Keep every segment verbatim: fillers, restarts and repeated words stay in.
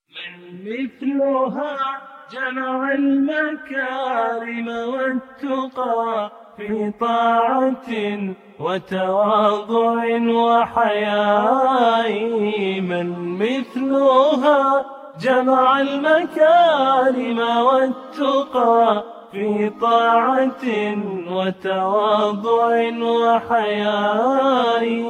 من مثلها جمع المكارم والتقى في طاعة وتواضع وحياء. من مثلها جمع المكارم والتقى في طاعة وتواضع وحياء.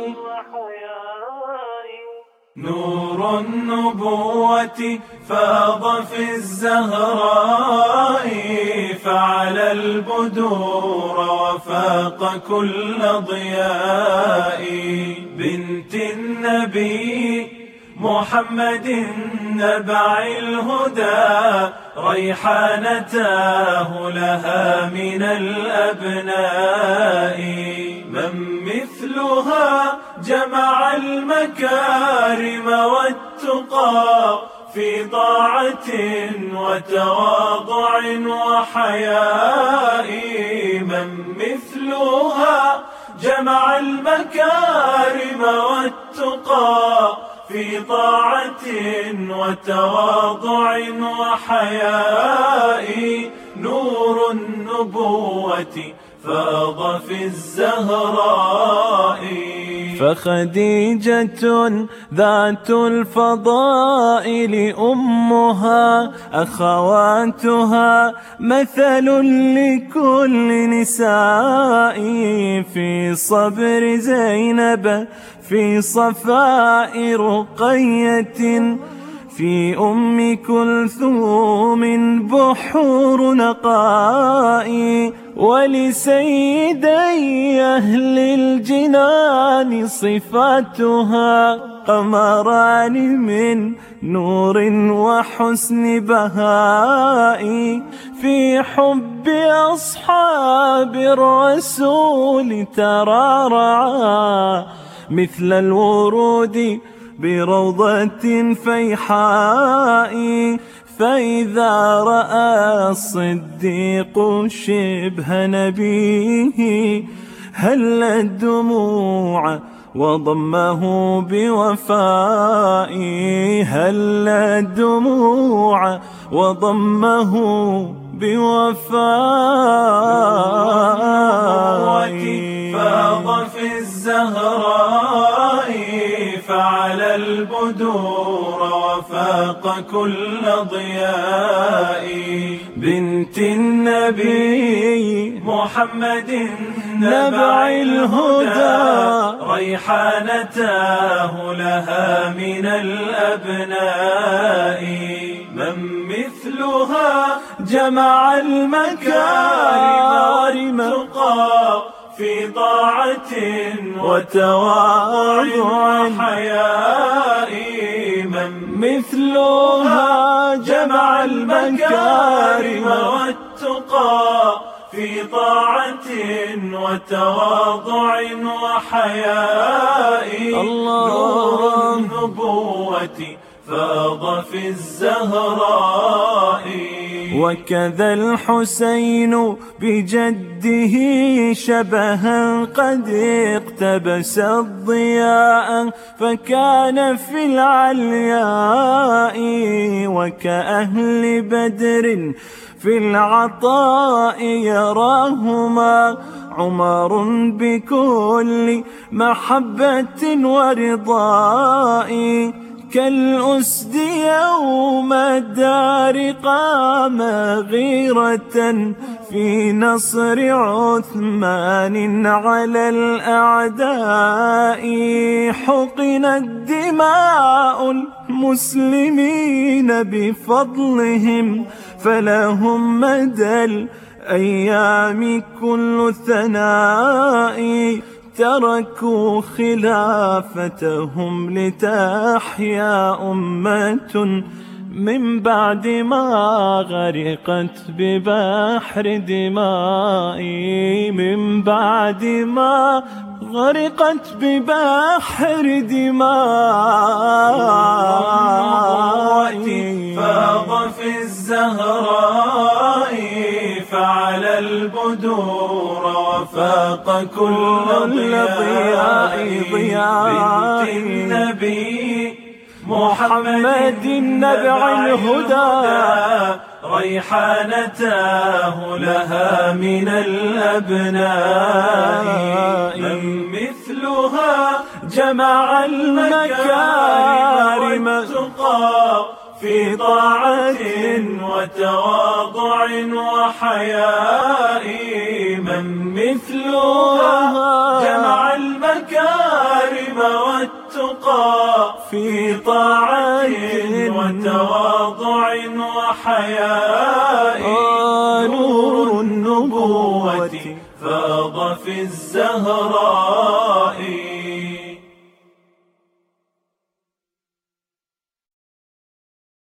نور النبوة فاض في الزهراء، فعلى البدور وفاق كل ضياء. بنت النبي محمد نبع الهدى، ريحانتاه لها من الأبناء. من مثلها جمع المكارم والتقى في طاعة وتواضع وحياء. من مثلها جمع المكارم والتقى في طاعة وتواضع وحياء. نور النبوة فاض في الزهراء. فخديجة ذات الفضائل أمها، أخواتها مثل لكل نساء. في صبر زينب، في صفاء رقية، في أم كلثوم بحور نقاء. ولسيدي أهل الجنان صفاتها قمران من نور وحسن بهاء. في حب أصحاب الرسول ترعرعا مثل الورود بروضة فيحاء. فإذا رأى الصديق شبه نبيه هل الدموع وضمه بوفاء. هل الدموع وضمه بوفاء. فاض في الزهراء، فعلى البدور وفاق كل ضياء. بنت النبي محمد نبع الهدى، ريحانتاه لها من الأبناء. من مثلها جمع المكارم والتقى في طاعة وتواضع وحياء. من مثلها جمع المكارم والتقى في طاعة وتواضع وحياء. نور النبوة فاض في الزهراء. وكذا الحسين بجده شبها قد اقتبس الضياء، فكان في العلياء. وكأهل بدر في العطاء يراهما عمر بكل محبة ورضاء. كالأسد يوم الدار قام غيرة في نصر عثمان على الأعداء. حقنت دماء المسلمين بفضلهم، فلهم مدى الأيام كل ثناء. تركوا خلافتهم لتحيا أمة من بعد ما غرقت ببحر دمائي. من بعد ما غرقت ببحر دمائي. فاض في الزهراء، فعلى البدور وفاق كل ضياء. بنت النبي محمد نبع الهدى ريحانته لها من الأبناء من مثلها جمع المكارم والتقى في طاعة وتواضع وحياء من مثلها جمع المكارم والتقى في طاعة وتواضع وحياء نور النبوة فاض في الزهراء